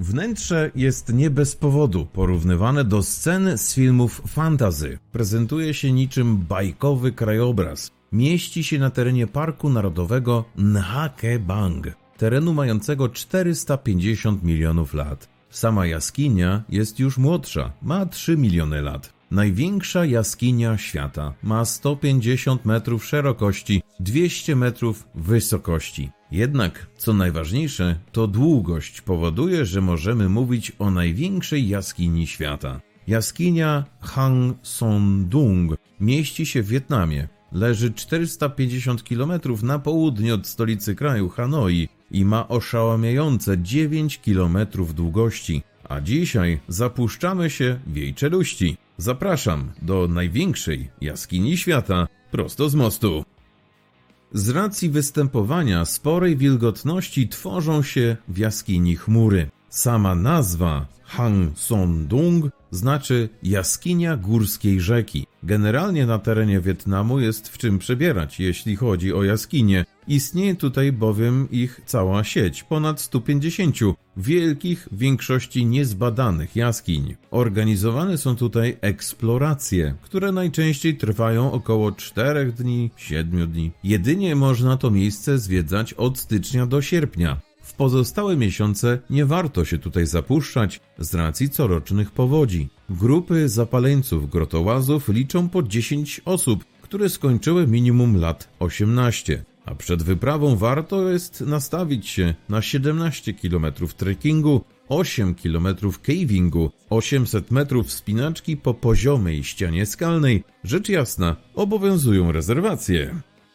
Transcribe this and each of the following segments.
Wnętrze jest nie bez powodu porównywane do scen z filmów fantasy. Prezentuje się niczym bajkowy krajobraz. Mieści się na terenie Parku Narodowego Nha Bang, terenu mającego 450 milionów lat. Sama jaskinia jest już młodsza, ma 3 miliony lat. Największa jaskinia świata ma 150 metrów szerokości, 200 metrów wysokości. Jednak, co najważniejsze, to długość powoduje, że możemy mówić o największej jaskini świata. Jaskinia Hang Son Doong mieści się w Wietnamie. Leży 450 km na południe od stolicy kraju Hanoi i ma oszałamiające 9 km długości. A dzisiaj zapuszczamy się w jej czeluści. Zapraszam do największej jaskini świata prosto z mostu. Z racji występowania sporej wilgotności tworzą się w jaskini chmury. Sama nazwa Hang Son Doong znaczy jaskinia górskiej rzeki. Generalnie na terenie Wietnamu jest w czym przebierać, jeśli chodzi o jaskinie. Istnieje tutaj bowiem ich cała sieć, ponad 150 wielkich, w większości niezbadanych jaskiń. Organizowane są tutaj eksploracje, które najczęściej trwają około 4 dni, 7 dni. Jedynie można to miejsce zwiedzać od stycznia do sierpnia. W pozostałe miesiące nie warto się tutaj zapuszczać z racji corocznych powodzi. Grupy zapaleńców grotołazów liczą po 10 osób, które skończyły minimum lat 18. A przed wyprawą warto jest nastawić się na 17 km trekkingu, 8 km cavingu, 800 metrów wspinaczki po poziomej ścianie skalnej. Rzecz jasna, obowiązują rezerwacje.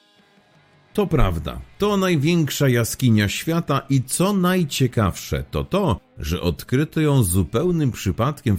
To prawda, to największa jaskinia świata i co najciekawsze to to, że odkryto ją zupełnym przypadkiem w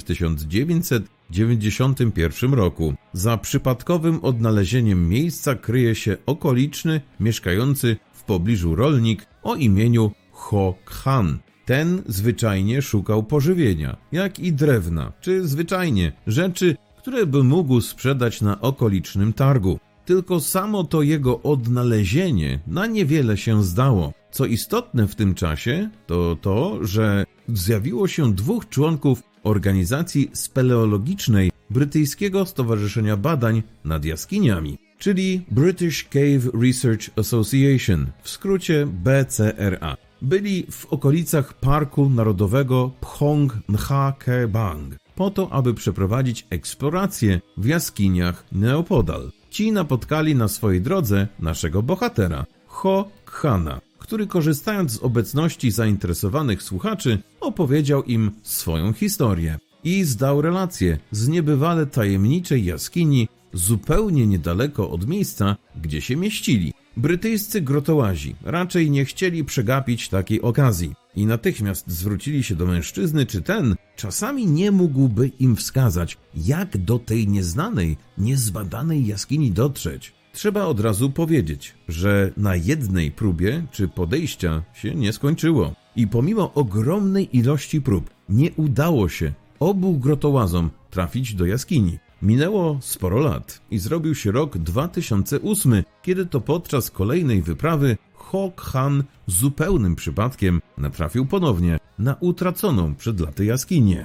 1991 roku. Za przypadkowym odnalezieniem miejsca kryje się okoliczny, mieszkający w pobliżu rolnik o imieniu Ho Khan. Ten zwyczajnie szukał pożywienia, jak i drewna, czy zwyczajnie rzeczy, które by mógł sprzedać na okolicznym targu. Tylko samo to jego odnalezienie na niewiele się zdało. Co istotne w tym czasie, to to, że zjawiło się 2 członków organizacji speleologicznej Brytyjskiego Stowarzyszenia Badań nad Jaskiniami, czyli British Cave Research Association, w skrócie BCRA. Byli w okolicach Parku Narodowego Phong Nha Bang po to, aby przeprowadzić eksplorację w jaskiniach neopodal. Ci napotkali na swojej drodze naszego bohatera, Ho Khana, który korzystając z obecności zainteresowanych słuchaczy opowiedział im swoją historię i zdał relację z niebywale tajemniczej jaskini zupełnie niedaleko od miejsca, gdzie się mieścili. Brytyjscy grotołazi raczej nie chcieli przegapić takiej okazji i natychmiast zwrócili się do mężczyzny, czy ten czasami nie mógłby im wskazać, jak do tej nieznanej, niezbadanej jaskini dotrzeć. Trzeba od razu powiedzieć, że na jednej próbie czy podejścia się nie skończyło i pomimo ogromnej ilości prób nie udało się obu grotołazom trafić do jaskini. Minęło sporo lat i zrobił się rok 2008, kiedy to podczas kolejnej wyprawy Ho Khan zupełnym przypadkiem natrafił ponownie na utraconą przed laty jaskinię.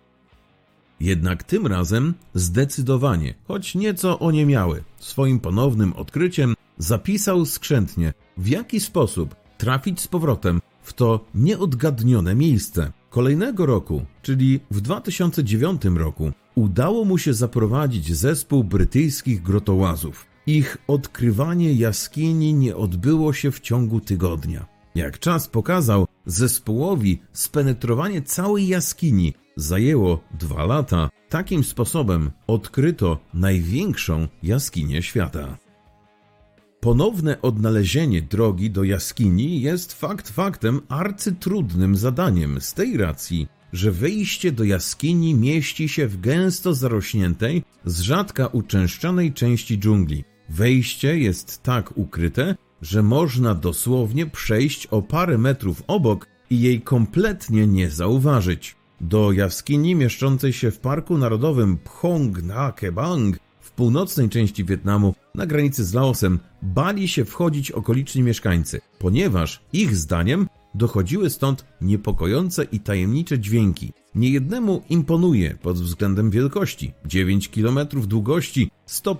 Jednak tym razem zdecydowanie, choć nieco oniemiały, swoim ponownym odkryciem zapisał skrzętnie, w jaki sposób trafić z powrotem w to nieodgadnione miejsce. Kolejnego roku, czyli w 2009 roku, udało mu się zaprowadzić zespół brytyjskich grotołazów. Ich odkrywanie jaskini nie odbyło się w ciągu tygodnia. Jak czas pokazał, zespołowi spenetrowanie całej jaskini zajęło 2 lata. Takim sposobem odkryto największą jaskinię świata. Ponowne odnalezienie drogi do jaskini jest faktem arcytrudnym zadaniem z tej racji, że wejście do jaskini mieści się w gęsto zarośniętej, z rzadka uczęszczanej części dżungli. Wejście jest tak ukryte, że można dosłownie przejść o parę metrów obok i jej kompletnie nie zauważyć. Do jaskini mieszczącej się w Parku Narodowym Phong Nha Bang w północnej części Wietnamu na granicy z Laosem bali się wchodzić okoliczni mieszkańcy, ponieważ ich zdaniem dochodziły stąd niepokojące i tajemnicze dźwięki. Niejednemu imponuje pod względem wielkości: 9 km długości,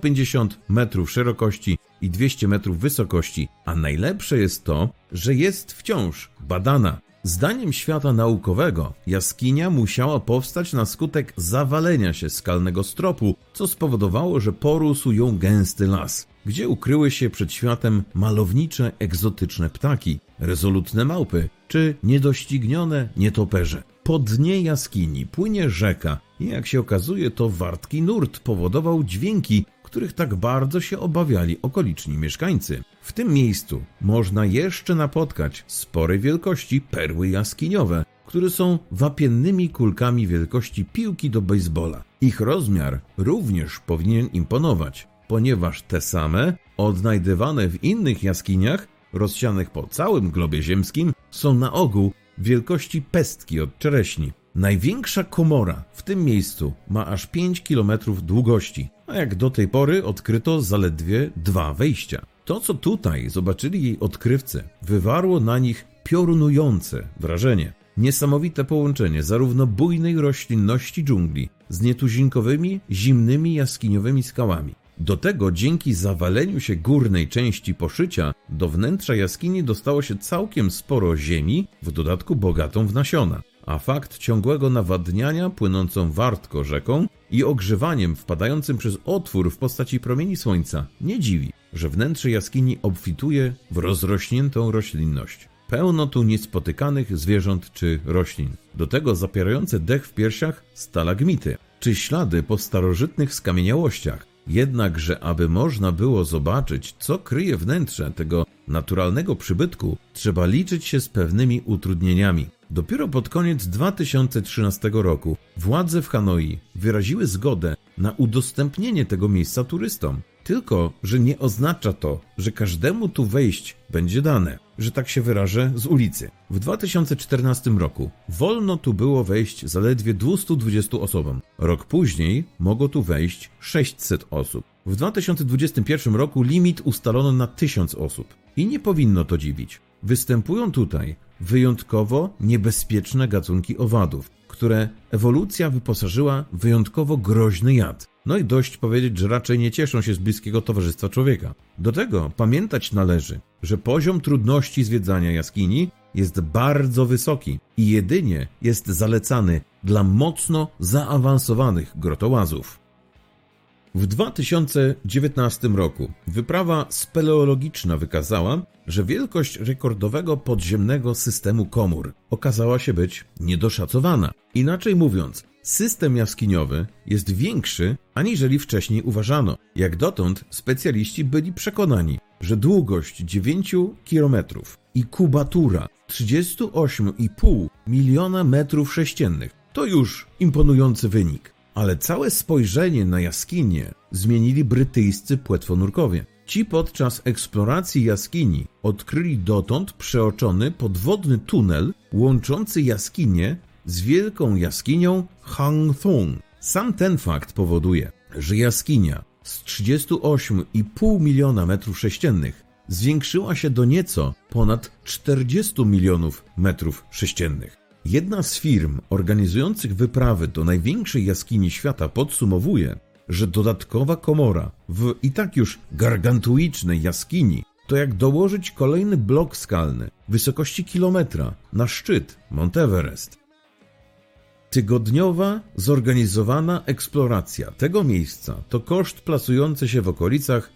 150 metrów szerokości i 200 metrów wysokości, a najlepsze jest to, że jest wciąż badana. Zdaniem świata naukowego jaskinia musiała powstać na skutek zawalenia się skalnego stropu, co spowodowało, że porósł ją gęsty las, gdzie ukryły się przed światem malownicze, egzotyczne ptaki, rezolutne małpy czy niedoścignione nietoperze. Po dnie jaskini płynie rzeka i jak się okazuje, to wartki nurt powodował dźwięki, których tak bardzo się obawiali okoliczni mieszkańcy. W tym miejscu można jeszcze napotkać sporej wielkości perły jaskiniowe, które są wapiennymi kulkami wielkości piłki do bejsbola. Ich rozmiar również powinien imponować, ponieważ te same, odnajdywane w innych jaskiniach, rozsianych po całym globie ziemskim, są na ogół wielkości pestki od czereśni. Największa komora w tym miejscu ma aż 5 km długości, a jak do tej pory odkryto zaledwie 2 wejścia. To, co tutaj zobaczyli jej odkrywcy, wywarło na nich piorunujące wrażenie. Niesamowite połączenie zarówno bujnej roślinności dżungli z nietuzinkowymi, zimnymi jaskiniowymi skałami. Do tego dzięki zawaleniu się górnej części poszycia do wnętrza jaskini dostało się całkiem sporo ziemi, w dodatku bogatą w nasiona. A fakt ciągłego nawadniania płynącą wartko rzeką i ogrzewaniem wpadającym przez otwór w postaci promieni słońca nie dziwi, że wnętrze jaskini obfituje w rozrośniętą roślinność. Pełno tu niespotykanych zwierząt czy roślin. Do tego zapierające dech w piersiach stalagmity, czy ślady po starożytnych skamieniałościach. Jednakże, aby można było zobaczyć, co kryje wnętrze tego naturalnego przybytku, trzeba liczyć się z pewnymi utrudnieniami. Dopiero pod koniec 2013 roku władze w Hanoi wyraziły zgodę na udostępnienie tego miejsca turystom. Tylko że nie oznacza to, że każdemu tu wejść będzie dane, że tak się wyrażę, z ulicy. W 2014 roku wolno tu było wejść zaledwie 220 osobom. Rok później mogło tu wejść 600 osób. W 2021 roku limit ustalono na 1000 osób. I nie powinno to dziwić. Występują tutaj wyjątkowo niebezpieczne gatunki owadów, które ewolucja wyposażyła w wyjątkowo groźny jad. No i dość powiedzieć, że raczej nie cieszą się z bliskiego towarzystwa człowieka. Do tego pamiętać należy, że poziom trudności zwiedzania jaskini jest bardzo wysoki i jedynie jest zalecany dla mocno zaawansowanych grotołazów. W 2019 roku wyprawa speleologiczna wykazała, że wielkość rekordowego podziemnego systemu komór okazała się być niedoszacowana. Inaczej mówiąc, system jaskiniowy jest większy, aniżeli wcześniej uważano. Jak dotąd specjaliści byli przekonani, że długość 9 km i kubatura 38,5 miliona metrów sześciennych to już imponujący wynik. Ale całe spojrzenie na jaskinie zmienili brytyjscy płetwonurkowie. Ci podczas eksploracji jaskini odkryli dotąd przeoczony podwodny tunel łączący jaskinię z wielką jaskinią Hang Thung. Sam ten fakt powoduje, że jaskinia z 38,5 miliona metrów sześciennych zwiększyła się do nieco ponad 40 milionów metrów sześciennych. Jedna z firm organizujących wyprawy do największej jaskini świata podsumowuje, że dodatkowa komora w i tak już gargantuicznej jaskini to jak dołożyć kolejny blok skalny wysokości kilometra na szczyt Mount Everest. Tygodniowa, zorganizowana eksploracja tego miejsca to koszt plasujący się w okolicach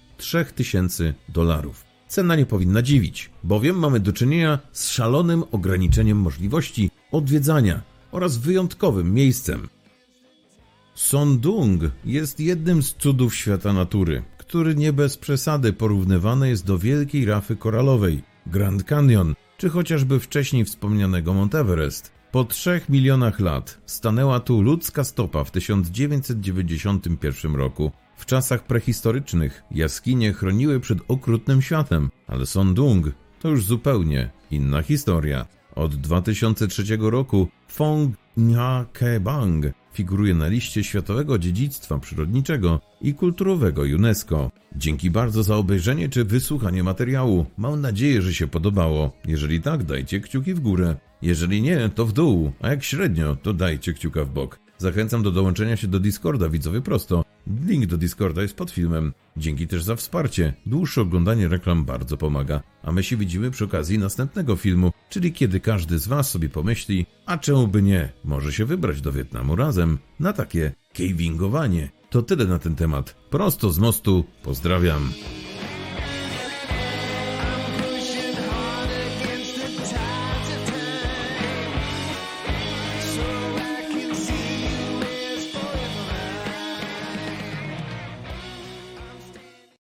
$3000. Cena nie powinna dziwić, bowiem mamy do czynienia z szalonym ograniczeniem możliwości odwiedzania oraz wyjątkowym miejscem. Sondung jest jednym z cudów świata natury, który nie bez przesady porównywany jest do wielkiej rafy koralowej, Grand Canyon, czy chociażby wcześniej wspomnianego Mount Everest. Po 3 milionach lat stanęła tu ludzka stopa w 1991 roku. W czasach prehistorycznych jaskinie chroniły przed okrutnym światem, ale Sondung to już zupełnie inna historia. Od 2003 roku Phong Nha Ke Bang figuruje na liście Światowego Dziedzictwa Przyrodniczego i Kulturowego UNESCO. Dzięki bardzo za obejrzenie czy wysłuchanie materiału. Mam nadzieję, że się podobało. Jeżeli tak, dajcie kciuki w górę. Jeżeli nie, to w dół, a jak średnio, to dajcie kciuka w bok. Zachęcam do dołączenia się do Discorda, widzowie prosto. Link do Discorda jest pod filmem. Dzięki też za wsparcie. Dłuższe oglądanie reklam bardzo pomaga. A my się widzimy przy okazji następnego filmu, czyli kiedy każdy z was sobie pomyśli, a czemu by nie, może się wybrać do Wietnamu razem na takie cavingowanie. To tyle na ten temat. Prosto z mostu. Pozdrawiam.